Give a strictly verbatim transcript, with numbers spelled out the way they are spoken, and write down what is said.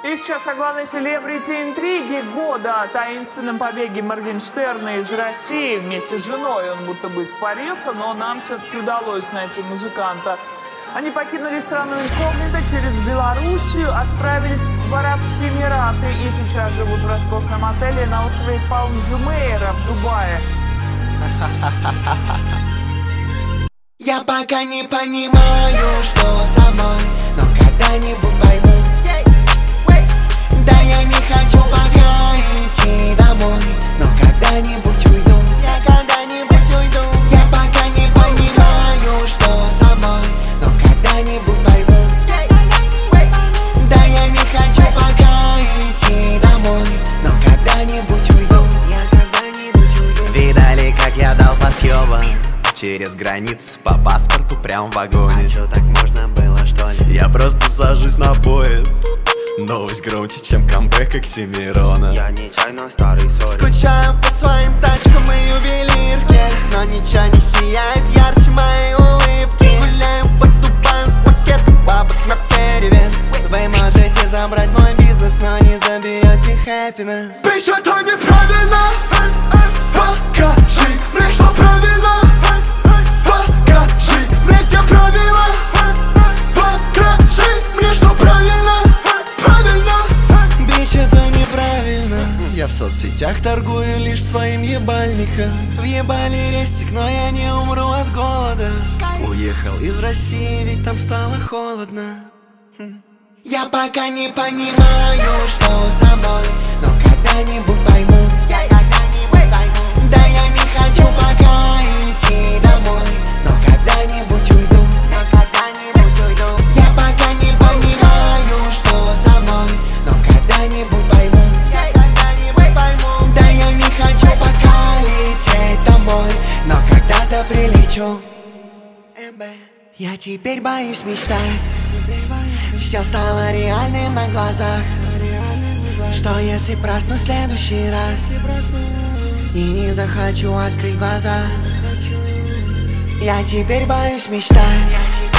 И сейчас о главной селебрити интриги года, о таинственном побеге Моргенштерна из России. Вместе с женой он будто бы испарился, но нам все-таки удалось найти музыканта. Они покинули страну инкогнито, через Белоруссию отправились в Арабские Эмираты и сейчас живут в роскошном отеле на острове Палм-Джумейра в Дубае. Я пока не понимаю, что со мной, но когда-нибудь пойму. Да я не хочу пока идти домой, но когда-нибудь уйду. Я когда-нибудь уйду. Я пока не понимаю, что со мной, но когда-нибудь пойму. Да я не хочу пока идти домой, но когда-нибудь уйду. Я когда-нибудь уйду. Видали, как я дал по съебам через границы по паспорту прям в вагоне. А чё, так можно было, что ли? Я просто сажусь на поезд. Новость громче, чем камбэк Оксимирона. Я нечаянно старый соль. Скучаю по своим тачкам и ювелирке, но ничего не сияет ярче моей улыбки. Гуляю по Дубаю с пакетом бабок наперевес. Вы можете забрать мой бизнес, но не заберете happiness. Bitch, это неправильно. Покажи мне, что правильно. Покажи мне, где правила. Покажи мне, что правильно. Правильно. Бич, это неправильно. Я в соцсетях торгую лишь своим ебальником. Въебали рестик, но я не умру от голода. Уехал из России, ведь там стало холодно. Я пока не понимаю, что со мной, но когда-нибудь пойму. Я когда-нибудь пойму. Да я не хочу пока идти домой, но когда-нибудь уйду. Я когда-нибудь уйду. Я пока не понимаю, что со мной, но когда-нибудь пойму. Я когда-нибудь пойму. Да я не хочу пока лететь домой, но когда-то прилечу. Я теперь боюсь мечтать. Все стало реальным на глазах. Что если проснусь в следующий раз и не захочу открыть глаза? Я теперь боюсь мечтать.